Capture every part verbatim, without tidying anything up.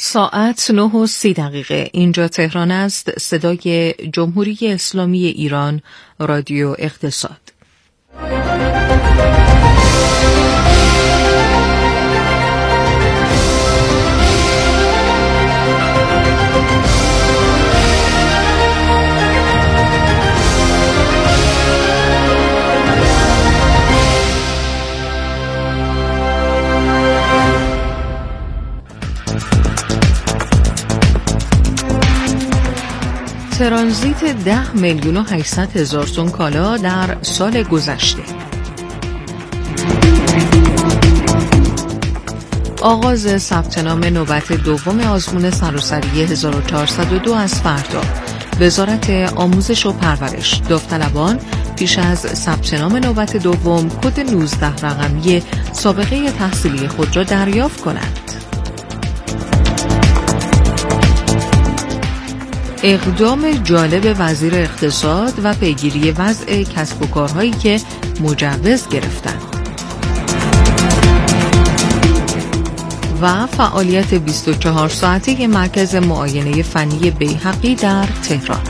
ساعت نه و سی دقیقه. اینجا تهران است. صدای جمهوری اسلامی ایران، رادیو اقتصاد. ترانزیت ده میلیون و هشتصد هزار تن کالا در سال گذشته. آغاز ثبت نام نوبت دوم آزمون سراسری هزار و چهارصد و دو از فردا. وزارت آموزش و پرورش: داوطلبان پیش از ثبت نام نوبت دوم کد نوزده رقمی سابقه تحصیلی خود را دریافت کنند. اقدام جالب وزیر اقتصاد و پیگیری وضع کسب و کارهایی که مجوز گرفتند. و فعالیت بیست و چهار ساعته مرکز معاینه فنی بیهقی در تهران.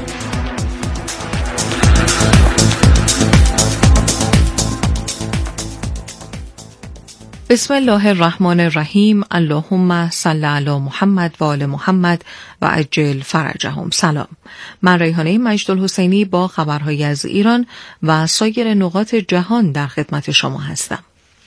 بسم الله الرحمن الرحیم. اللهم صل علی محمد و آل محمد و عجل فرجهم. سلام، من ریحانه مجدالحسینی با خبرهای از ایران و سایر نقاط جهان در خدمت شما هستم.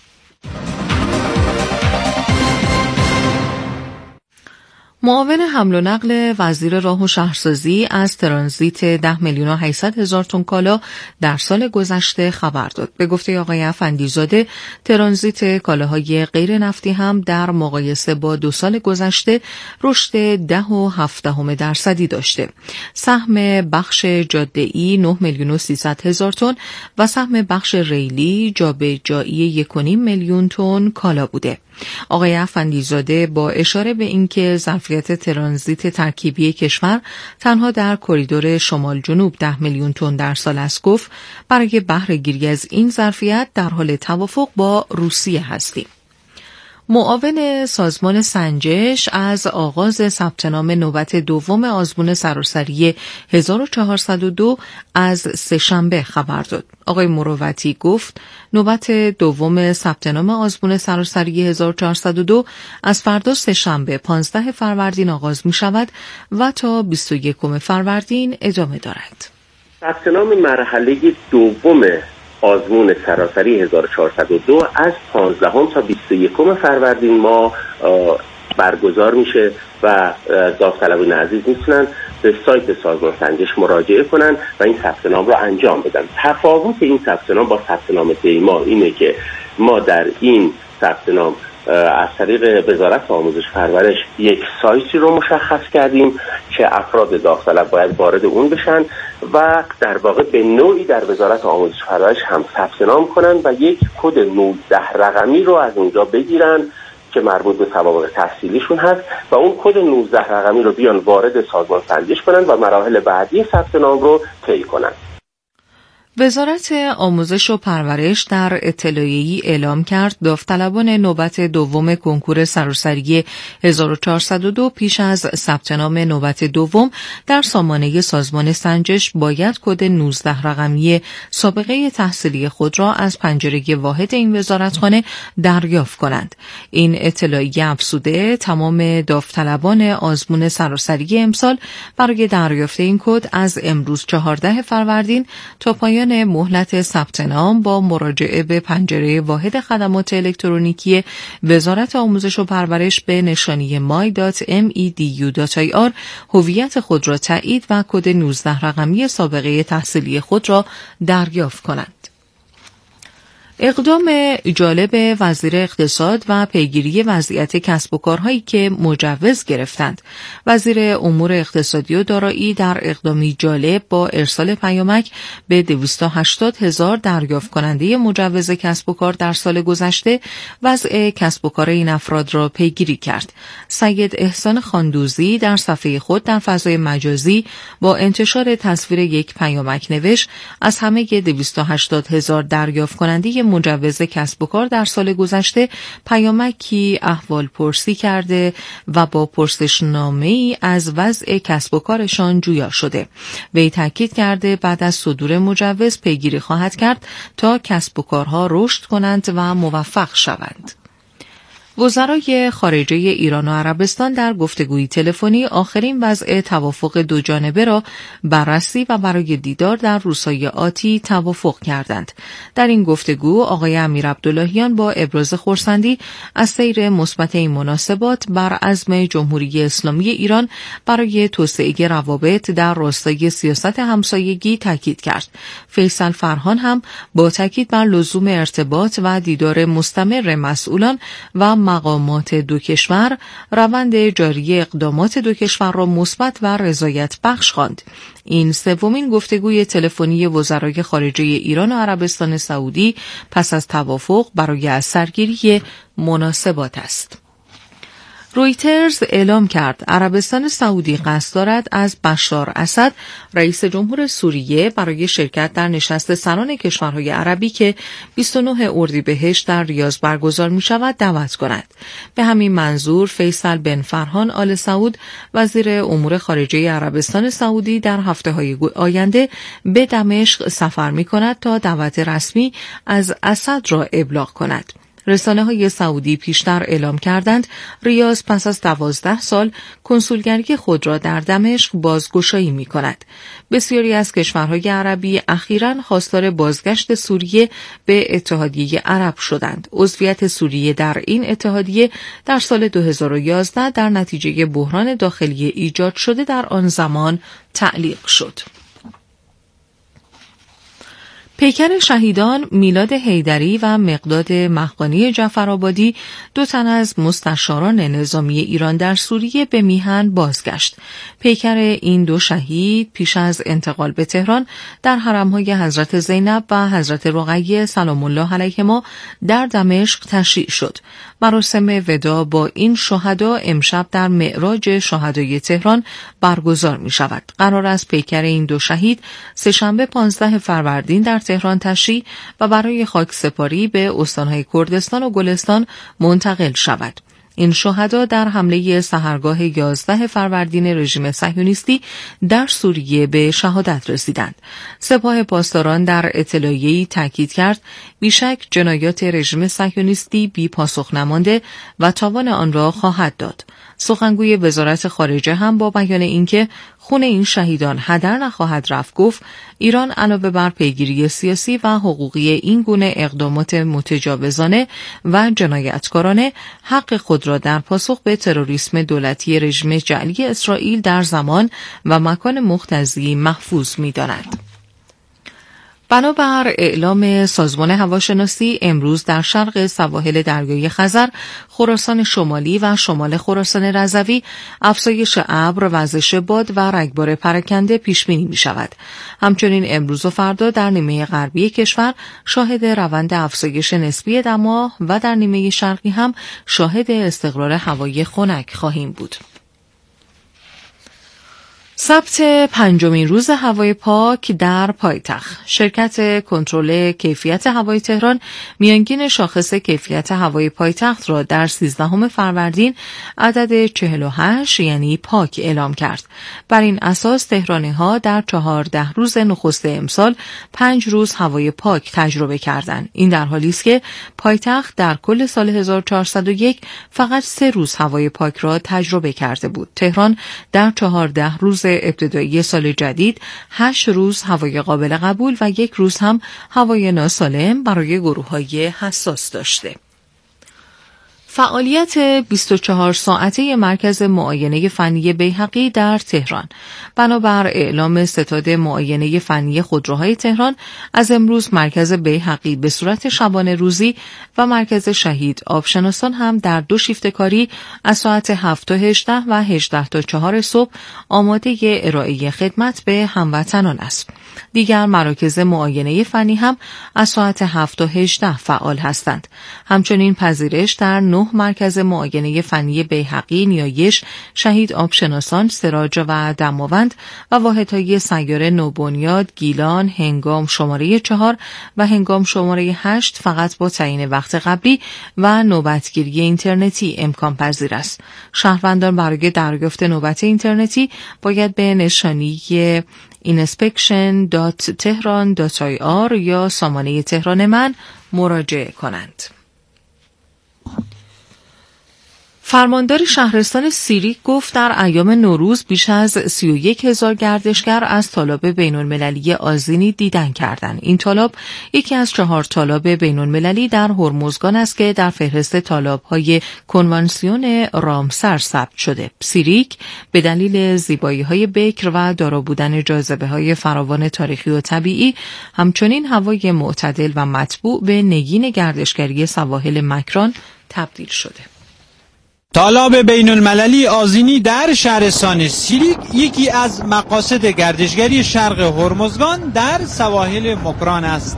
معاون حمل و نقل وزیر راه و شهرسازی از ترانزیت ده میلیون و هشتصد هزار تن کالا در سال گذشته خبر داد. به گفته آقای افندیزاده، ترانزیت کالاهای غیر نفتی هم در مقایسه با دو سال گذشته رشد ده و هفدهم درصدی داشته. سهم بخش جاده‌ای نه میلیون و سیصد هزار تن و سهم بخش ریلی جابجایی یک و نیم میلیون تن کالا بوده. آقای افندیزاده با اشاره به اینکه ظرفیت ترانزیت ترکیبی کشور تنها در کریدور شمال جنوب ده میلیون تن در سال است، گفت برای بهره گیری از این ظرفیت در حال توافق با روسیه هستیم. معاون سازمان سنجش از آغاز ثبت نام نوبت دوم آزمون سراسری هزار و چهارصد و دو از سه‌شنبه خبر داد. آقای مروتی گفت نوبت دوم ثبت نام آزمون سراسری هزار و چهارصد و دو از فردا سه‌شنبه پانزده فروردین آغاز می شود و تا بیست و یکم فروردین ادامه دارد. ثبت نام مرحله دوم آزمون سراسری هزار و چهارصد و دو از پانزدهم تا بیست و یکم فروردین ما برگزار میشه و داوطلبان عزیز میتونن به سایت سازمان سنجش مراجعه کنن و این ثبت نام رو انجام بدن. تفاوت این ثبت نام با ثبت نام دیما اینه که ما در این ثبت نام از طریق وزارت آموزش پرورش یک سایتی رو مشخص کردیم که افراد داوطلب باید وارد اون بشن و در واقع به نوعی در وزارت آموزش پرورش هم ثبت نام کنن و یک کد نوزده رقمی رو از اونجا بگیرن که مربوط به سوابق تحصیلیشون هست و اون کد نوزده رقمی رو بیان وارد سازمان سنجش کنن و مراحل بعدی ثبت نام رو طی کنن. وزارت آموزش و پرورش در اطلاعیه‌ای اعلام کرد داوطلبان نوبت دوم کنکور سراسری هزار و چهارصد و دو پیش از ثبت نام نوبت دوم در سامانه سازمان سنجش باید کد نوزده رقمی سابقه تحصیلی خود را از پنجره واحد این وزارتخانه دریافت کنند. این اطلاعیه افزوده تمام داوطلبان آزمون سراسری امسال برای دریافت این کد از امروز چهارده فروردین تا پایان مهلت ثبت نام با مراجعه به پنجره واحد خدمات الکترونیکی وزارت آموزش و پرورش به نشانی مای دات ام ای دی یو دات آی آر هویت خود را تایید و کد نوزده رقمی سابقه تحصیلی خود را دریافت کنند. اقدام جالب وزیر اقتصاد و پیگیری وضعیت کسب و کارهایی که مجوز گرفتند. وزیر امور اقتصادی و دارایی در اقدامی جالب با ارسال پیامک به دویست و هشتاد هزار دریافت کننده مجوز کسب و کار در سال گذشته وضع کسب و کار این افراد را پیگیری کرد. سید احسان خاندوزی در صفحه خود در فضای مجازی با انتشار تصویر یک پیامک نوشت: از همه دویست و هشتاد هزار دریافت کننده مجوز کسب و کار در سال گذشته پیامکی احوال پرسی کرده و با پرسشنامه‌ای از وضع کسب و کارشان جویا شده. وی تاکید کرده بعد از صدور مجوز پیگیری خواهد کرد تا کسب و کارها رشد کنند و موفق شوند. وزرای خارجه ایران و عربستان در گفتگوی تلفنی آخرین وضع توافق دو جانبه را بررسی و برای دیدار در روزهای آتی توافق کردند. در این گفتگو آقای امیر عبداللهیان با ابراز خرسندی از سیر مثبت این مناسبات بر عزم جمهوری اسلامی ایران برای توسعه روابط در راستای سیاست همسایگی تاکید کرد. فیصل فرهان هم با تاکید بر لزوم ارتباط و دیدار مستمر مسئولان و مقامات دو کشور روند جاری اقدامات دو کشور را مثبت و رضایت بخش خواند. این سومین گفتگوی تلفنی وزرای خارجه ایران و عربستان سعودی پس از توافق برای اثرگیری مناسبات است. رویترز اعلام کرد عربستان سعودی قصد دارد از بشار اسد رئیس جمهور سوریه برای شرکت در نشست سران کشورهای عربی که بیست و نه اردیبهشت در ریاض برگزار می شود دعوت کند. به همین منظور فیصل بن فرهان آل سعود وزیر امور خارجه عربستان سعودی در هفته‌های آینده به دمشق سفر می کند تا دعوت رسمی از اسد را ابلاغ کند. رسانه های سعودی پیشتر اعلام کردند ریاض پس از دوازده سال کنسولگری خود را در دمشق بازگشایی می کند. بسیاری از کشورهای عربی اخیراً خواستار بازگشت سوریه به اتحادیه عرب شدند. عضویت سوریه در این اتحادیه در سال دو هزار و یازده در نتیجه بحران داخلی ایجاد شده در آن زمان تعلیق شد. پیکر شهیدان میلاد حیدری و مقداد مهقانی جعفرآبادی دو تن از مستشاران نظامی ایران در سوریه به میهن بازگشت. پیکر این دو شهید پیش از انتقال به تهران در حرم‌های حضرت زینب و حضرت رقیه سلام الله علیهما در دمشق تشییع شد. مراسم وداع با این شهدا امشب در معراج شهدای تهران برگزار می شود. قرار است پیکر این دو شهید سه‌شنبه پانزده فروردین در تهران تشییع و برای خاکسپاری به استانهای کردستان و گلستان منتقل شود. این شهدا در حمله سحرگاه یازده فروردین رژیم صهیونیستی در سوریه به شهادت رسیدند. سپاه پاسداران در اطلاعیه‌ای تاکید کرد بیشک جنایات رژیم صهیونیستی بی پاسخ نمانده و تاوان آن را خواهد داد. سخنگوی وزارت خارجه هم با بیان اینکه خون این شهیدان هدر نخواهد رفت گفت ایران علاوه بر پیگیری سیاسی و حقوقی این گونه اقدامات متجاوزانه و جنایتکارانه حق خود را در پاسخ به تروریسم دولتی رژیم جعلی اسرائیل در زمان و مکان مختزی محفوظ می‌داند. بنابر اعلام سازمان هواشناسی امروز در شرق سواحل دریای خزر، خراسان شمالی و شمال خراسان رضوی افزایش ابر، وزش باد و رگبار پراکنده پیش بینی می شود. همچنین امروز و فردا در نیمه غربی کشور شاهد روند افزایش نسبی دما و در نیمه شرقی هم شاهد استقرار هوای خنک خواهیم بود. سبت پنجمین روز هوای پاک در پایتخت. شرکت کنترل کیفیت هوای تهران میانگین شاخص کیفیت هوای پایتخت را در سیزدهم فروردین عدد چهل و هشت یعنی پاک اعلام کرد. بر این اساس تهرانی‌ها در چهارده روز نخست امسال پنج روز هوای پاک تجربه کردند. این در حالی است که پایتخت در کل سال هزار و چهارصد و یک فقط سه روز هوای پاک را تجربه کرده بود. تهران در چهارده روز ابتدایی سال جدید هشت روز هوای قابل قبول و یک روز هم هوای ناسالم برای گروه‌های حساس داشته. فعالیت بیست و چهار ساعته مرکز معاینه فنی بیهقی در تهران. بنابر اعلام ستاد معاینه فنی خودروهای تهران از امروز مرکز بیهقی به صورت شبانه روزی و مرکز شهید آبشناسان هم در دو شیفت کاری از ساعت هفت تا هجده و هجده تا چهار صبح آماده ارائه خدمت به هموطنان است. دیگر مراکز معاینه فنی هم از ساعت هفت تا هجده فعال هستند. همچنین پذیرش در نه نه مرکز معاینه فنی بیهقی، نیایش، شهید آبشناسان، سراج و دماوند و واحدهای سیاره نوبنیاد، گیلان، هنگام شماره چهار و هنگام شماره هشت فقط با تعیین وقت قبلی و نوبتگیری اینترنتی امکان پذیر است. شهروندان برای دریافت نوبت اینترنتی باید به نشانی اینسپکشن دات تهران دات آی آر یا سامانه تهران من مراجعه کنند. فرماندار شهرستان سیریک گفت در ایام نوروز بیش از سی و یک هزار گردشگر از تالاب بین المللی آذینی دیدن کردند. این تالاب یکی از چهار تالاب بین المللی در هرمزگان است که در فهرست تالاب‌های کنوانسیون رامسر ثبت شده. سیریک به دلیل زیبایی‌های بکر و دارا بودن جاذبه‌های فراوان تاریخی و طبیعی، همچنین هوای معتدل و مطبوع به نگین گردشگری سواحل مکران تبدیل شده. تالاب بین المللی آذینی در شهرستان سیریک یکی از مقاصد گردشگری شرق هرمزگان در سواحل مکران است.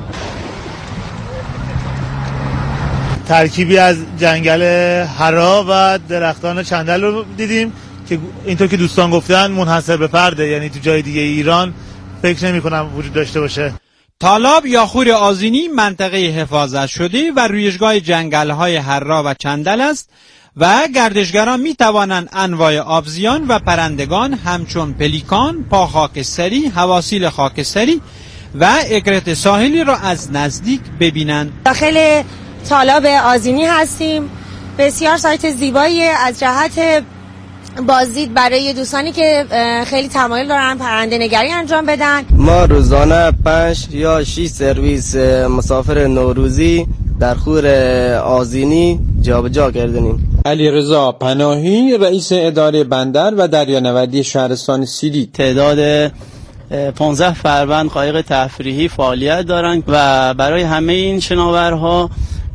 ترکیبی از جنگل حرا و درختان چندل رو دیدیم که اینطور که دوستان گفتن منحصر به فرده، یعنی تو جای دیگه ایران فکر نمی کنم وجود داشته باشه. تالاب یا خور آذینی منطقه حفاظت شده و رویشگاه جنگل‌های حرا و چندل است و گردشگران می توانند انواع آبزیان و پرندگان همچون پلیکان، پاخاکستری، حواسیل خاکستری و اگرت ساحلی را از نزدیک ببینند. داخل تالاب آذینی هستیم. بسیار سایت زیبایی از جهت بازدید برای دوستانی که خیلی تمایل دارن پرنده نگری انجام بدن. ما روزانه پنج یا شش سرویس مسافر نوروزی در خور آذینی جابجا کردیم. علیرضا پناهی، رئیس اداره بندر و دریانوردی شهرستان سیریک: تعداد پانزده فروند قایق تفریحی فعالیت دارند و برای همه این شناورها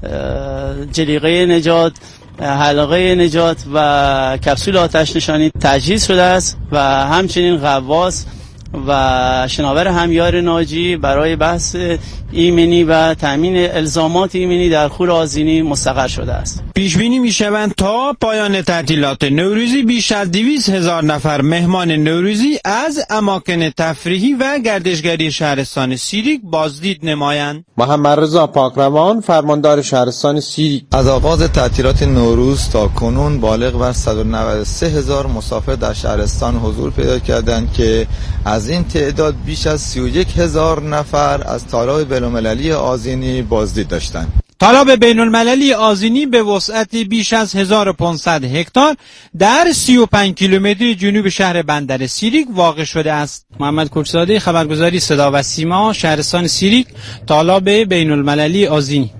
جلیقه نجات، حلقه نجات و کپسول آتش نشانی تجهیز شده است و همچنین غواص و شناور همیار ناجی برای بحث ایمنی و تامین الزامات ایمنی در خور آذینی مستقر شده است. پیش بینی می شوند تا پایان تعطیلات نوروزی بیش از دویست هزار نفر مهمان نوروزی از اماکن تفریحی و گردشگری شهرستان سیریک بازدید نمایند. محمد رضا پاکروان، فرماندار شهرستان سیریک: از آغاز تعطیلات نوروز تا کنون بالغ بر صد و نود و سه هزار مسافر در شهرستان حضور پیدا کردند که از این تعداد بیش از سی و یک هزار نفر از تالاب بین المللی آذینی بازدید داشتند. تالاب بین المللی آذینی به وسعت بیش از هزار و پانصد هکتار در سی و پنج کیلومتر جنوب شهر بندر سیریک واقع شده است. محمد کوچزاده، خبرگزاری صدا و سیما، شهرستان سیریک، تالاب بین المللی آذینی.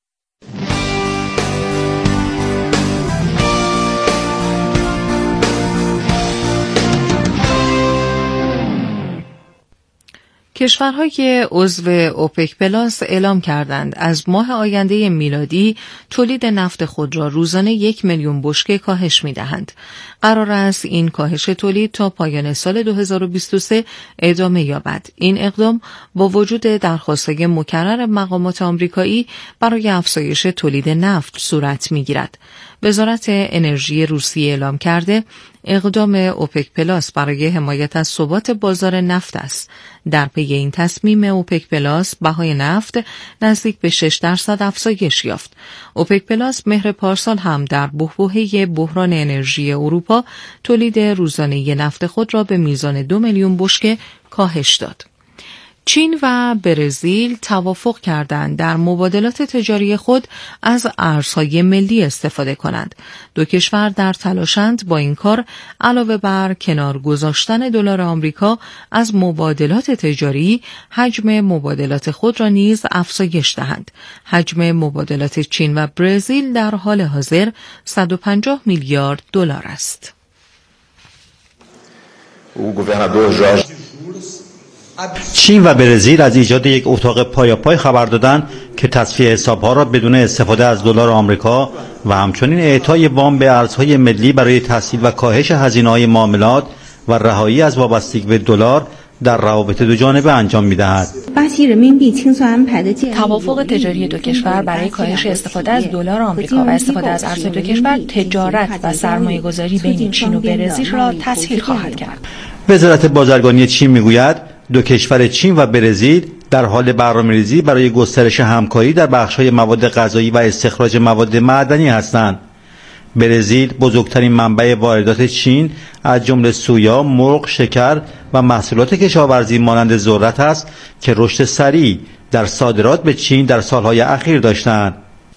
کشورهای عضو اوپک پلاس اعلام کردند از ماه آینده میلادی تولید نفت خود را روزانه یک میلیون بشکه کاهش می‌دهند. قرار است این کاهش تولید تا پایان سال دو هزار و بیست و سه ادامه یابد. این اقدام با وجود درخواست‌های مکرر مقامات آمریکایی برای افزایش تولید نفت صورت می‌گیرد. وزارت انرژی روسیه اعلام کرده اقدام اوپک پلاس برای حمایت از ثبات بازار نفت است. در پی این تصمیم اوپک پلاس بهای نفت نزدیک به شش درصد افزایش یافت. اوپک پلاس مهر پارسال هم در بحبوحه بحران انرژی اروپا تولید روزانه نفت خود را به میزان دو میلیون بشکه کاهش داد. چین و برزیل توافق کردند در مبادلات تجاری خود از ارزهای ملی استفاده کنند. دو کشور در تلاشند با این کار علاوه بر کنار گذاشتن دلار آمریکا از مبادلات تجاری، حجم مبادلات خود را نیز افزایش دهند. حجم مبادلات چین و برزیل در حال حاضر صد و پنجاه میلیارد دلار است. چین و برزیل از ایجاد یک اتاق پایاپای خبر دادند که تصفیه حساب‌ها را بدون استفاده از دلار آمریکا و همچنین اعطای وام به ارزهای ملی برای تسهیل و کاهش هزینه‌های معاملات و رهایی از وابستگی به دلار در روابط دو جانبه انجام می‌دهد. توافق تجاری دو کشور برای کاهش استفاده از دلار آمریکا و استفاده از ارز دو کشور تجارت و سرمایه‌گذاری بین چین و برزیل را تسهیل خواهد کرد. وزارت بازرگانی چین میگوید دو کشور چین و برزیل در حال برنامه‌ریزی برای گسترش همکاری در بخش‌های مواد غذایی و استخراج مواد معدنی هستند. برزیل بزرگترین منبع واردات چین از جمله سویا، مرغ، شکر و محصولات کشاورزی مانند ذرت است که رشد سریع در صادرات به چین در سالهای اخیر داشتند.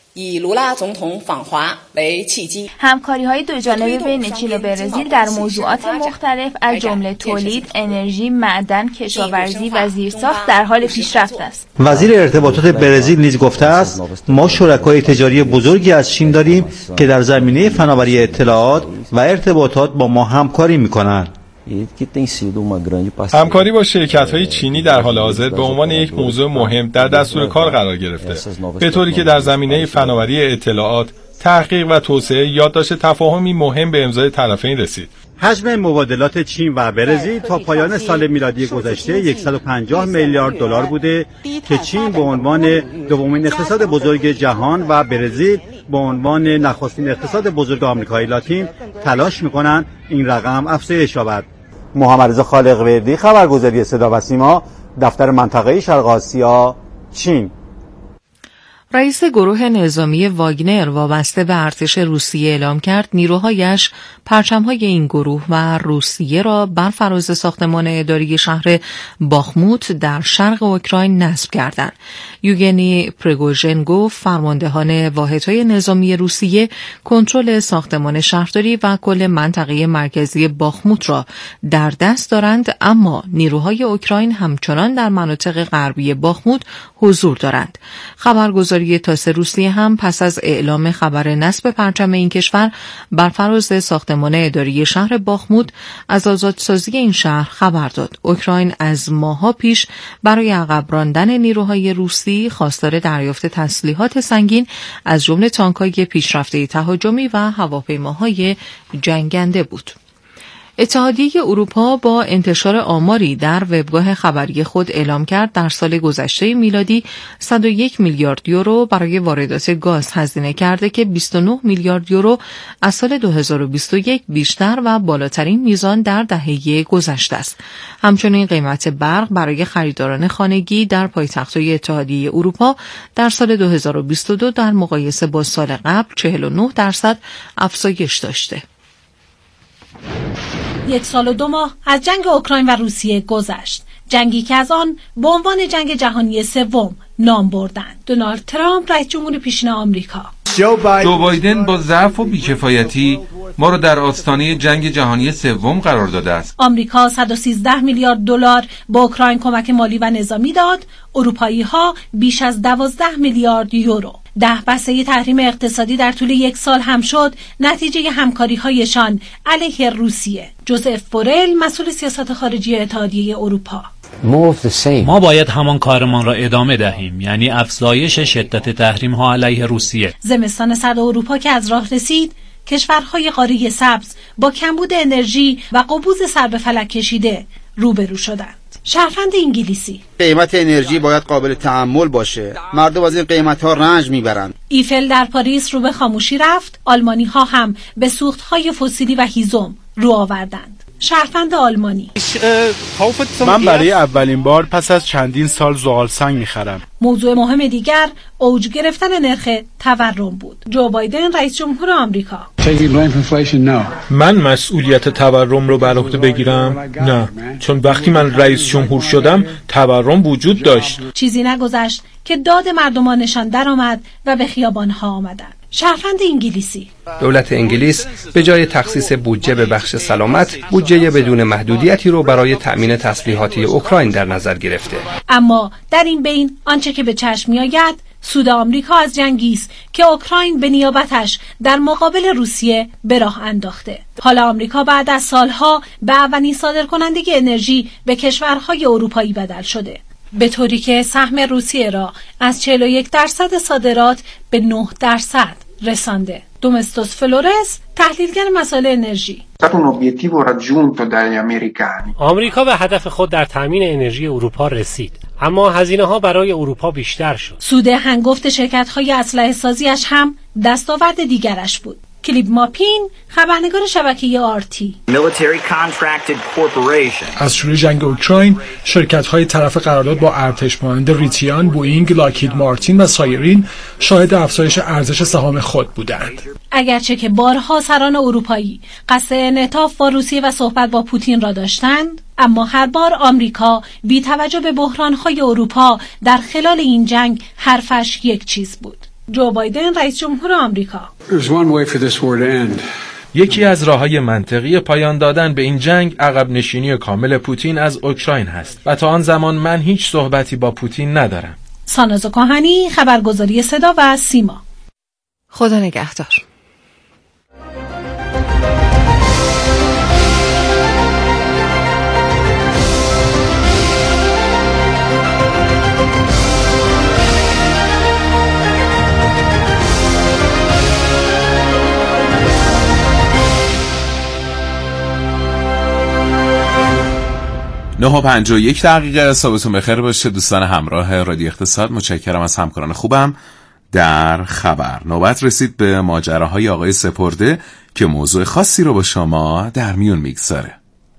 همکاری‌های دو جانبه بین چین و برزیل در موضوعات مختلف از جمله تولید، انرژی، معدن، کشاورزی و زیرساخت در حال پیشرفت است. وزیر ارتباطات برزیل نیز گفته است ما شرکای تجاری بزرگی از چین داریم که در زمینه فناوری اطلاعات و ارتباطات با ما همکاری می‌کنند. همکاری با شرکت‌های چینی در حال حاضر به عنوان یک موضوع مهم در دستور کار قرار گرفته، به طوری که در زمینه فناوری اطلاعات، تحقیق و توسعه یادداشت تفاهمی مهم به امضای طرفین رسید. حجم مبادلات چین و برزیل تا پایان سال میلادی گذشته صد و پنجاه میلیارد دلار بوده که چین به عنوان دومین اقتصاد بزرگ جهان و برزیل به عنوان نخستین اقتصاد بزرگ آمریکای لاتین تلاش می‌کنند این رقم افزایش یابد. محمد رضا خالق‌وردی، خبرگزاری صدا و سیما، دفتر منطقه شرق آسیا، چین. رئیس گروه نظامی واگنر وابسته به ارتش روسیه اعلام کرد نیروهایش پرچم‌های این گروه و روسیه را بر فراز ساختمان اداری شهر باخموت در شرق اوکراین نصب کردند. یوگنی پریگوژن گفت فرماندهان واحدهای نظامی روسیه کنترل ساختمان شهرداری و کل منطقه مرکزی باخموت را در دست دارند، اما نیروهای اوکراین همچنان در مناطق غربی باخموت حضور دارند. خبرگزاری تاس روسیه هم پس از اعلام خبر نصب پرچم این کشور بر فراز ساختمان اداری شهر باخموت از آزادسازی این شهر خبر داد. اوکراین از ماه‌ها پیش برای عقب راندن نیروهای روسی خواستار دریافت تسلیحات سنگین از جمله تانک‌های پیشرفته تهاجمی و هواپیماهای جنگنده بود. اتحادیه اروپا با انتشار آماری در وبگاه خبری خود اعلام کرد در سال گذشته میلادی صد و یک میلیارد یورو برای واردات گاز هزینه کرده که بیست و نه میلیارد یورو از سال دو هزار و بیست و یک بیشتر و بالاترین میزان در دهه گذشته است. همچنین قیمت برق برای خریداران خانگی در پایتخت‌های اتحادیه اروپا در سال دو هزار و بیست و دو در مقایسه با سال قبل چهل و نه درصد افزایش داشته. یک سال و دو ماه از جنگ اوکراین و روسیه گذشت، جنگی که از آن به عنوان جنگ جهانی سوم نام بردند. دونالد ترامپ رئیس جمهور پیشین آمریکا. جو بایدن با ضعف و بیکفایتی ما را در آستانه جنگ جهانی سوم قرار داده است. آمریکا صد و سیزده میلیارد دلار به اوکراین کمک مالی و نظامی داد، اروپایی‌ها بیش از دوازده میلیارد یورو. ده بسته تحریم اقتصادی در طول یک سال هم شد نتیجه همکاری‌هایشان علیه روسیه. جوزف بورل، مسئول سیاست خارجی اتحادیه اروپا: ما باید همان کارمان را ادامه دهیم، یعنی افزایش شدت تحریم ها علیه روسیه. زمستان سرد اروپا که از راه رسید، کشورهای قاره سبز با کمبود انرژی و قبوز سر به فلک کشیده روبرو شدند. شهروند انگلیسی: قیمت انرژی باید قابل تحمل باشه، مردم از این قیمت ها رنج میبرند. ایفل در پاریس رو به خاموشی رفت، آلمانی ها هم به سوخت های فسیلی و هیزم رو آوردند. شهروند آلمانی: من برای اولین بار پس از چندین سال زغال سنگ میخرم. موضوع مهم دیگر اوج گرفتن نرخ تورم بود. جو بایدن، رئیس جمهور آمریکا: من مسئولیت تورم رو بر عهده بگیرم؟ نه، چون وقتی من رئیس جمهور شدم تورم وجود داشت. چیزی نگذشت که داد مردمانشان درآمد و به خیابانها آمدند. شهروند انگلیسی: دولت انگلیس به جای تخصیص بودجه به بخش سلامت، بودجه بدون محدودیتی رو برای تأمین تسلیحاتی اوکراین در نظر گرفته. اما در این بین آنچه که به چشم میآید سود آمریکا از جنگی است که اوکراین به نیابتش در مقابل روسیه به راه انداخته. حالا آمریکا بعد از سالها به اولین صادرکننده انرژی به کشورهای اروپایی بدل شده، به طوری که سهم روسیه را از چهل و یک درصد صادرات به نه درصد رسانده. دومستوس فلورس، تحلیلگر مسائل انرژی: آمریکا به هدف خود در تامین انرژی اروپا رسید، اما هزینه ها برای اروپا بیشتر شد. سود هنگفت شرکت‌های اسلحه سازیش هم دستاورد دیگرش بود. کلیپ ماپین، خبرنگار شبکه آرتی. از شروع جنگ اوکراین شرکت‌های طرف قرارداد با ارتش مانند ریتیان، بوئینگ، لاکهید مارتین و سایرین شاهد افزایش ارزش سهام خود بودند. اگرچه که بارها سران اروپایی قصد انعطاف با روسیه و صحبت با پوتین را داشتند، اما هر بار آمریکا بی توجه به بحران‌های اروپا در خلال این جنگ حرفش یک چیز بود. جو بایدن رئیس جمهور آمریکا: یکی از راه‌های منطقی پایان دادن به این جنگ عقب نشینی کامل پوتین از اوکراین هست و تا آن زمان من هیچ صحبتی با پوتین ندارم. ساناز کاهنی، خبرگزاری صدا و سیما. خدا نگهدار. نه و پنجاه و یک دقیقه. صبحتون بخیر باشه دوستان همراه رادیو اقتصاد. متشکرم از همکاران خوبم در خبر. نوبت رسید به ماجراهای آقای سپرده که موضوع خاصی رو با شما در میون میگذاره.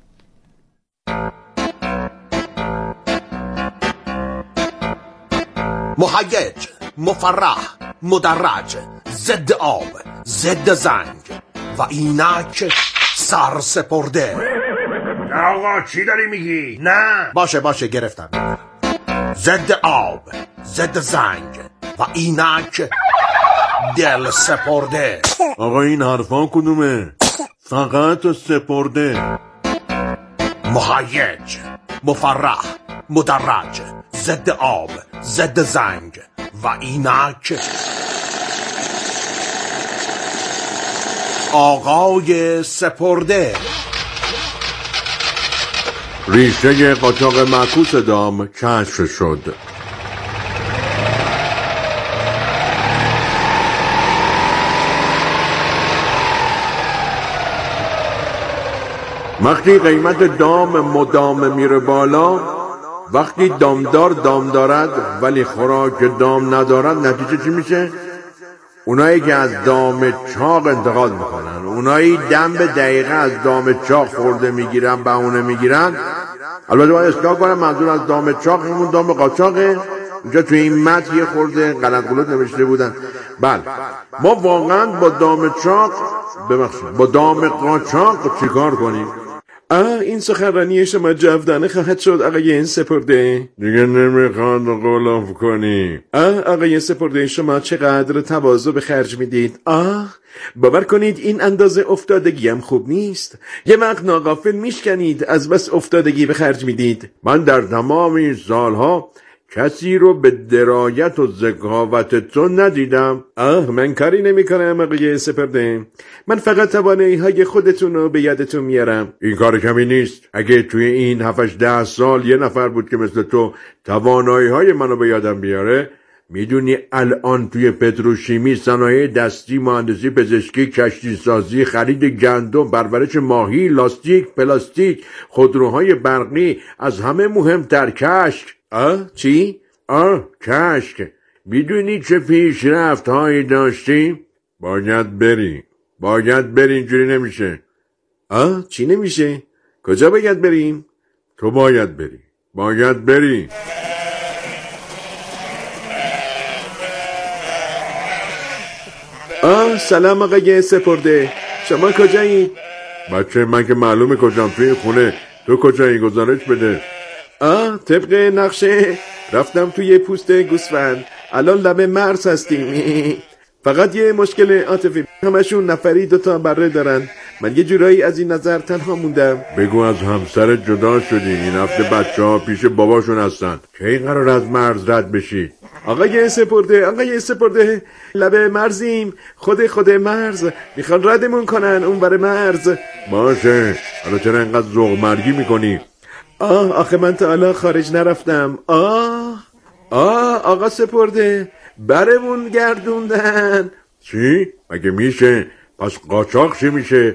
مهیج، مفرح، مدرج، ضد آب، ضد زنگ و اینک سر سپرده. آقا چی داری میگی؟ نه باشه باشه گرفتم. ضد آب، ضد زنگ و اینک دل سپرده. آقا این حرفا کدومه؟ فقط سپرده. مهیج، مفرح، مدرج، ضد آب، ضد زنگ و اینک آقای سپرده. ریشه قاچاق معکوس دام کشف شد. وقتی قیمت دام مدام میره بالا، وقتی دامدار دام دارد ولی خوراک دام ندارد، نتیجه چی میشه؟ اونایی که از دام چاق انتقاد میکنن، اونایی دم به دقیقه از دام چاق خورده میگیرن، بهونه میگیرن. البته باید اصلاح کنم، منظور از دام چاق همون دام قاچاقه. اینجا توی این متن یه خورده غلط غلط نوشته بودن. بله ما واقعا با دام چاق ببخشید با دام قاچاق چیکار کنیم؟ آه این سخنرانی شما جاودانه خواهد شد آقای سپرده. دیگه نمیخواد غلاف کنی. آه آقای سپرده شما چقدر تواضع به خرج میدید. آه باور کنید این اندازه افتادگی هم خوب نیست. یه وقت ناغافل میشکنید از بس افتادگی به خرج میدید. من در تمام این سالها کسی رو به درایت و ذکاوتتون ندیدم. آه من کاری نمی کنم آقای سپرده. من فقط توانایی های خودتون رو به یادتون میارم. این کار کمی نیست. اگه توی این هفتش ده سال یه نفر بود که مثل تو توانایی های منو به یادم بیاره، میدونی الان توی پتروشیمی، صنایع دستی، مهندسی، پزشکی، کشتی سازی، خرید گندم، پرورش ماهی، لاستیک، پلاستیک، خودروهای برقی، از همه مهمتر کشک. آه چی؟ آه کشک. میدونی چه پیشرفت هایی داشتیم؟ باید بری باید بری اینجوری نمیشه. آه چی نمیشه؟ کجا باید بریم؟ تو باید بری باید بری آه سلام آقای سپرده، شما کجایید؟ بچه من که معلومه کجام، توی خونه. تو کجایی؟ گزارش بده. آه طبق نقشه رفتم توی پوست گوسفند، الان لب مرز هستیم. فقط یه مشکل عاطفی، همشون نفری دوتا بره دارن. من یه جورایی از این نظر تنها موندم. بگو از همسر جدا شدین، این هفته بچه ها پیش باباشون هستن. کی قرار از مرز رد بشی؟ آقای سپرده آقای سپرده لب مرزیم، خود خود مرز میخوان ردمون کنن اون بره مرز. باشه حالا چرا اینقدر ذوق مرگی میکنی؟ آه آخه من تا حالا خارج نرفتم. آه آه آقا سپرده برمون گردوندن. چی؟ مگه میشه؟ پس قاچاق چی میشه؟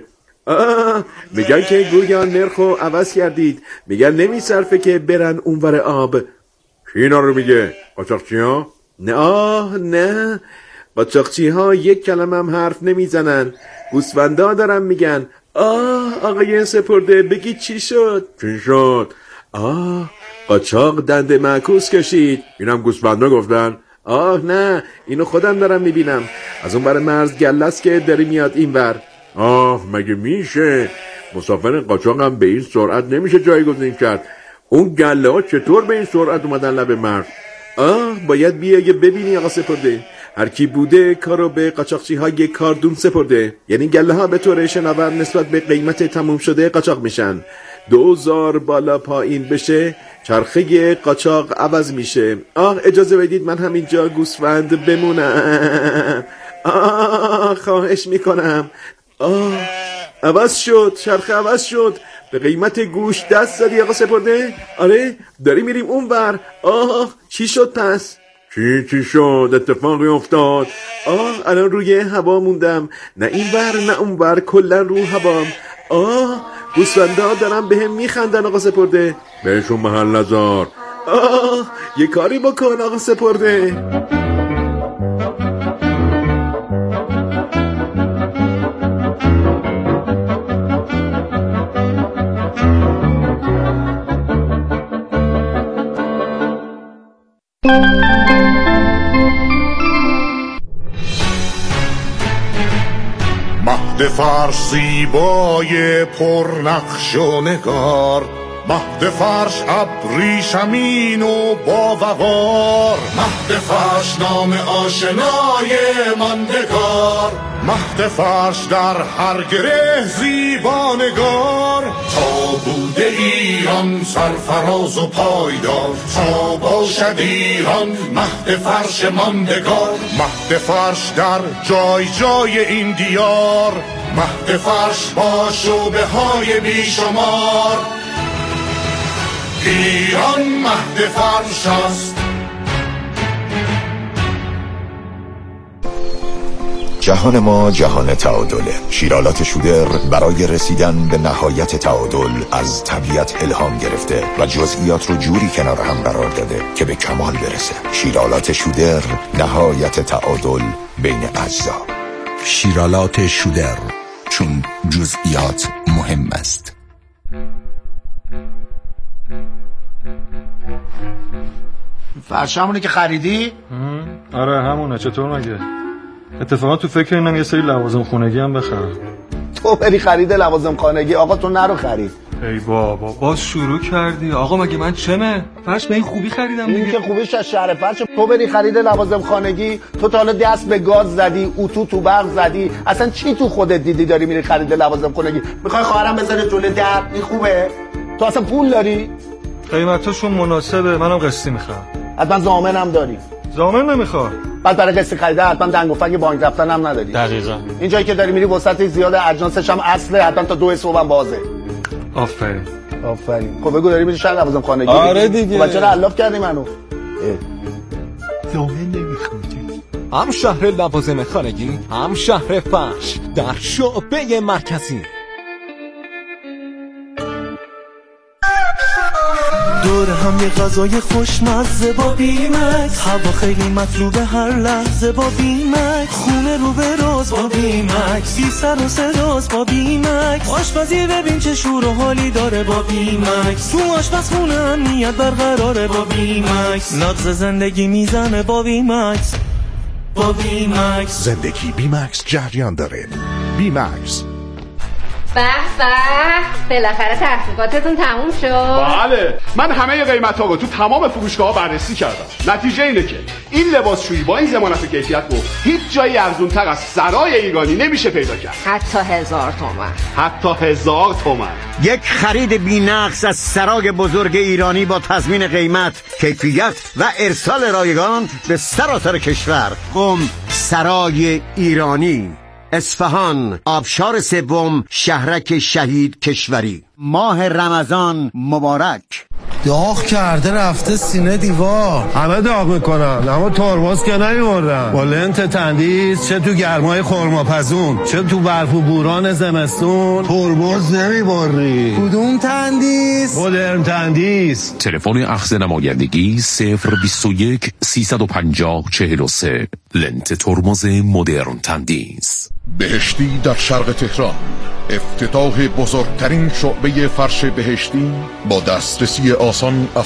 آه میگن که گویا نرخو عوض کردید، میگن نمیصرفه که برن اونور آب. کی اینا رو میگه؟ قاچاقچی ها؟ نه آه نه، قاچاقچی ها یک کلمه هم حرف نمیزنن، گوسفندا دارن میگن. آه آقای سپرده بگید چی شد؟ چی شد؟ آه قاچاق دنده معکوس کشید. اینم گوسفندا گفتن؟ آه نه، اینو خودم دارم میبینم، از اون بر مرز گلس که داری میاد اینور. آه مگه میشه؟ مسافر قاچاق هم به این سرعت نمیشه جایگزین کرد. اون گله ها چطور به این سرعت اومدن لب مرز؟ آه باید بیایی ببینی آقا سپرده، هر کی بوده کارو به قاچاقچی های کاردون سپرده. یعنی گله ها به طور شناور نسبت به قیمت تموم شده قاچاق میشن. دوزار بالا پایین بشه چرخه قاچاق عوض میشه. آه اجازه بدید من همینجا گوسفند بمونم. آه خواهش میکنم. آه عوض شد، چرخه عوض شد، به قیمت گوش دست زدی آقا سپرده؟ آره داری میریم اون بر. آه چی شد پس؟ چی چی شد؟ اتفاقی افتاد؟ آه الان روی هوا موندم، نه این بر نه اون بر، کلن رو هوام. آه گوسفندا دارن به هم میخندن آقا سپرده. بهشون محل نذار. آه یه کاری بکن آقا سپرده. مهد فرش زیبای پرنقش و نگار، مهد فرش ابریشمین و با وقار، مهد فرش نام آشنای ماندگار، مهد فرش در هر گره زیبانگار. تا بوده ایران سرفراز و پایدار، تا باشد ایران مهد فرش ماندگار. مهد فرش در جای جای این دیار، مهد فرش با شعبه های بیشمار. ایران مهد فرش است. جهان ما جهان تعادله. شیرالات شودر برای رسیدن به نهایت تعادل از طبیعت الهام گرفته و جزئیات رو جوری کنار هم قرار داده که به کمال برسه. شیرالات شودر، نهایت تعادل بین اجزا. شیرالات شودر، چون جزئیات مهم است. فرشمونه که خریدی؟ آره همونه. چطور مگه؟ اتفاقا تو فکر اینم یه سری لوازم خونگی هم بخرم. تو بری خرید لوازم خانگی؟ آقا تو نرو خرید. ای بابا باز شروع کردی. آقا مگه من چمه؟ فرش به این خوبی خریدم دیگه. این که خوبیش از شهر فرش. تو بری خرید لوازم خانگی، تو تا حالا دست به گاز زدی، اتو تو برق زدی، اصلا چی تو خودت دیدی داری میری خرید لوازم خانگی؟ میخوای خواهرم بذاره جلوی در؟ این خوبه؟ تو اصلا پول داری؟ قیمتاشون مناسبه، منم قسطی میخوام. حتما ضامنم داری؟ ضامن نمیخواد. بعد برای قسط خریده حتما دنگ و فنگ بانک رفتن هم نداری. دقیقاً. این جایی که داری میری وسط زیاد اجناسش هم اصله، حتما تا دو صبح هم بازه. آفرین. آفرین. خب بگو داری میری شهر لوازم خانگی؟ آره دیگه. خب چرا علاف کردی منو؟ ضامن نمیخواد. هم شهر لوازم خانگی، هم شهر فرش در شعبه مرکزی. دور هم یه غذای خوشمزه با بیمکس، هوا خیلی مطلوبه هر لحظه با بیمکس، خونه رو به راز با بیمکس، بی سر و صداست با بیمکس، آشپزی ببین چه شور و حالی داره با بیمکس، تو آشپزخونه امنیت برقراره با بیمکس، نبض زندگی میزنه با بیمکس. با بیمکس زندگی بیمکس جریان داره. بیمکس. به به بالاخره تحقیقاتتون تموم شد. بله من همه قیمت ها رو تو تمام فروشگاه ها بررسی کردم. نتیجه اینه که این لباسشویی با این ضمانت کیفیت رو هیچ جایی ارزونتر از سرای ایرانی نمیشه پیدا کرد. حتی هزار تومن. حتی هزار تومن. یک خرید بی‌نقص از سرای بزرگ ایرانی با تضمین قیمت، کیفیت و ارسال رایگان به سراسر کشور. قم سرای ایرانی، اصفهان، آبشار سوم، شهرک شهید کشوری. ماه رمضان مبارک. داغ کرده رفته سینه دیوار. همه داغ میکنن اما ترمز که نمیبردن. با لنت تندیس چه تو گرمای خرماپزون چه تو برف و بوران زمستون ترمز نمیبری. کدوم تندیس؟ مدرن تندیس. تلفن اخذ نمایندگی صفر بیست و یک سیصد و پنجاه چهل و سه. لنت ترمز مدرن تندیس. بهشتی در شرق تهران، افتتاح بزرگترین شعبه فرش بهشتی با دسترسی آسان از